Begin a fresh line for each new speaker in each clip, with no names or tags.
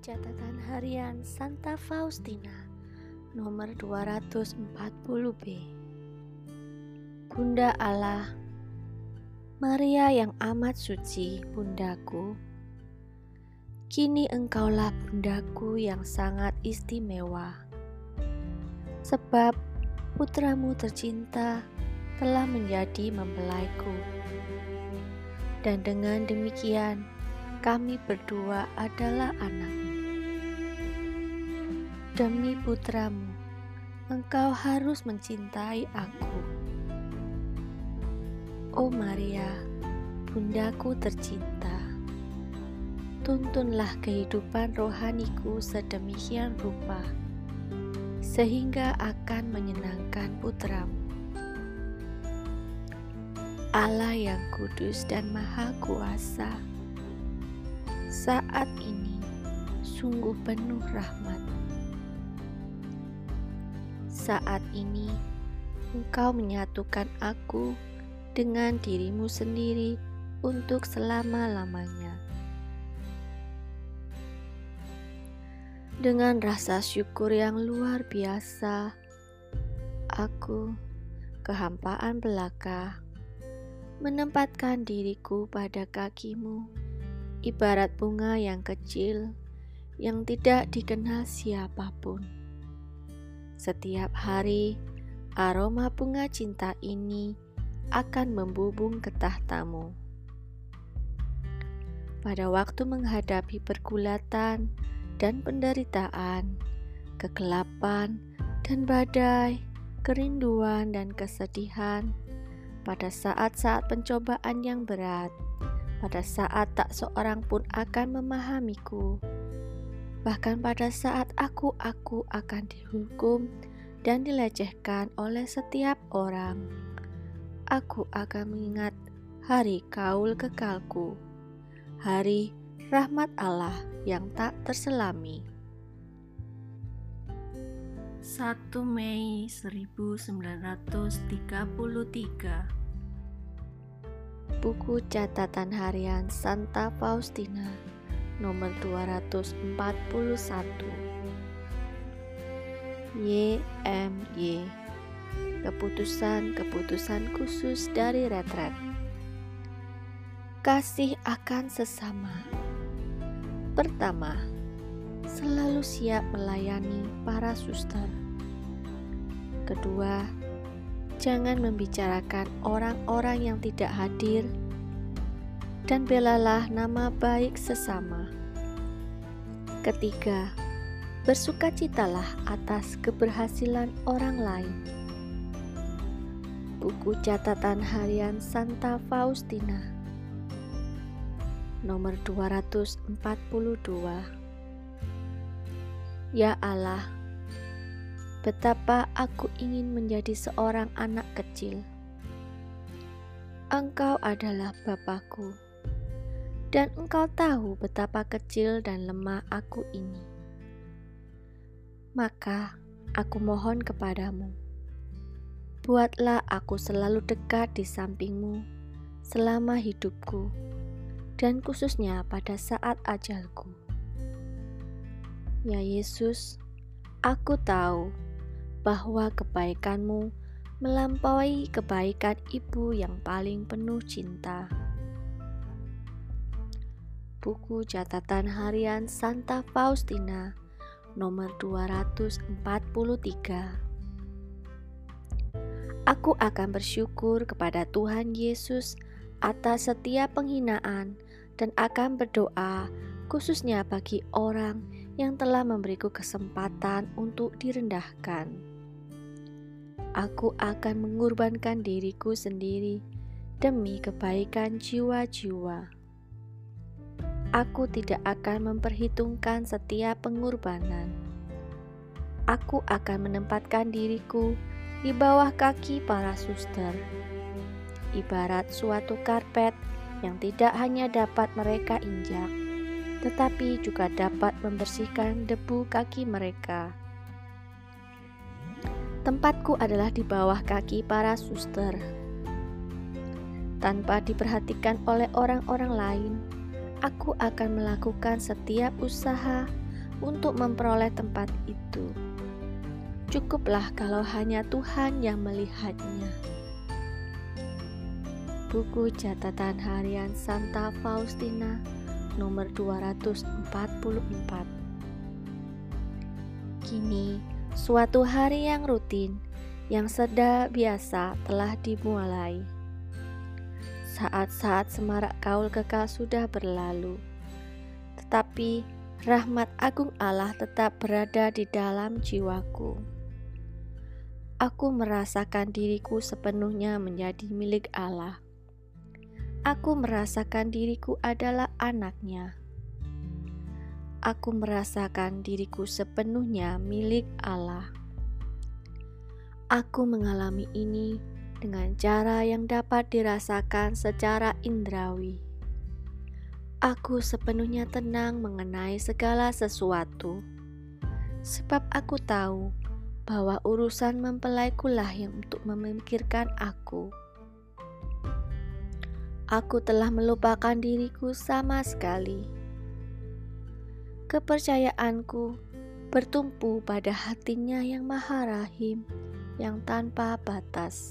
Catatan Harian Santa Faustina nomor 240B. Bunda Allah, Maria yang amat suci, bundaku, kini engkaulah bundaku yang sangat istimewa, sebab putramu tercinta telah menjadi mempelaiku. Dan dengan demikian kami berdua adalah anakmu. Demi putramu, engkau harus mencintai aku. Oh Maria, bundaku tercinta, tuntunlah kehidupan rohaniku sedemikian rupa, sehingga akan menyenangkan putramu. Allah yang kudus dan maha kuasa, saat ini sungguh penuh rahmat. Saat ini engkau menyatukan aku dengan dirimu sendiri untuk selama-lamanya. Dengan rasa syukur yang luar biasa, aku, kehampaan belaka, menempatkan diriku pada kakimu, ibarat bunga yang kecil yang tidak dikenal siapapun. Setiap hari, aroma bunga cinta ini akan membubung ke tahtamu. Pada waktu menghadapi pergulatan dan penderitaan, kegelapan dan badai, kerinduan dan kesedihan, pada saat-saat pencobaan yang berat, pada saat tak seorang pun akan memahamiku, bahkan pada saat aku akan dihukum dan dilecehkan oleh setiap orang, aku akan mengingat hari kaul kekalku, hari rahmat Allah yang tak terselami. 1 Mei 1933. Buku Catatan Harian Santa Faustina nomor 241. YMY. Keputusan-keputusan khusus dari retret. Kasih akan sesama. Pertama, selalu siap melayani para suster. Kedua, jangan membicarakan orang-orang yang tidak hadir, dan belalah nama baik sesama. Ketiga, bersukacitalah atas keberhasilan orang lain. Buku Catatan Harian Santa Faustina nomor 242. Ya Allah, betapa aku ingin menjadi seorang anak kecil. Engkau adalah Bapakku, dan Engkau tahu betapa kecil dan lemah aku ini. Maka aku mohon kepadamu, buatlah aku selalu dekat di sampingmu selama hidupku, dan khususnya pada saat ajalku. Ya Yesus, aku tahu bahwa kebaikanmu melampaui kebaikan ibu yang paling penuh cinta. Buku Catatan Harian Santa Faustina nomor 243. Aku akan bersyukur kepada Tuhan Yesus atas setiap penghinaan dan akan berdoa khususnya bagi orang yang telah memberiku kesempatan untuk direndahkan. Aku akan mengorbankan diriku sendiri demi kebaikan jiwa-jiwa. Aku tidak akan memperhitungkan setiap pengorbanan. Aku akan menempatkan diriku di bawah kaki para suster, ibarat suatu karpet yang tidak hanya dapat mereka injak, tetapi juga dapat membersihkan debu kaki mereka. Tempatku adalah di bawah kaki para suster. Tanpa diperhatikan oleh orang-orang lain, aku akan melakukan setiap usaha untuk memperoleh tempat itu. Cukuplah kalau hanya Tuhan yang melihatnya. Buku Catatan Harian Santa Faustina nomor 244. Kini, suatu hari yang rutin, yang sedang biasa telah dimulai. Saat-saat semarak gaul kekal sudah berlalu, tetapi rahmat agung Allah tetap berada di dalam jiwaku. Aku merasakan diriku sepenuhnya menjadi milik Allah. Aku merasakan diriku adalah anaknya. Aku merasakan diriku sepenuhnya milik Allah. Aku mengalami ini dengan cara yang dapat dirasakan secara indrawi. Aku sepenuhnya tenang mengenai segala sesuatu, sebab aku tahu bahwa urusan mempelaikulah yang untuk memikirkan aku. Aku telah melupakan diriku sama sekali. Kepercayaanku bertumpu pada hatinya yang maha rahim, yang tanpa batas.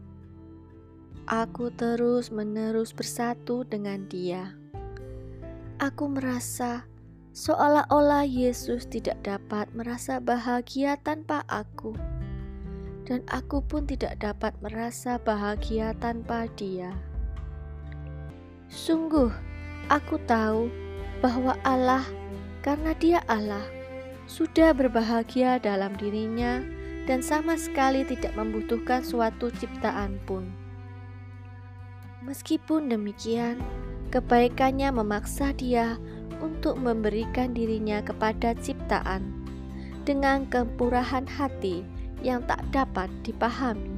Aku terus-menerus bersatu dengan Dia. Aku merasa seolah-olah Yesus tidak dapat merasa bahagia tanpa aku, dan aku pun tidak dapat merasa bahagia tanpa Dia. Sungguh, aku tahu bahwa Allah, karena Dia Allah, sudah berbahagia dalam dirinya dan sama sekali tidak membutuhkan suatu ciptaan pun. Meskipun demikian, kebaikannya memaksa Dia untuk memberikan dirinya kepada ciptaan dengan kemurahan hati yang tak dapat dipahami.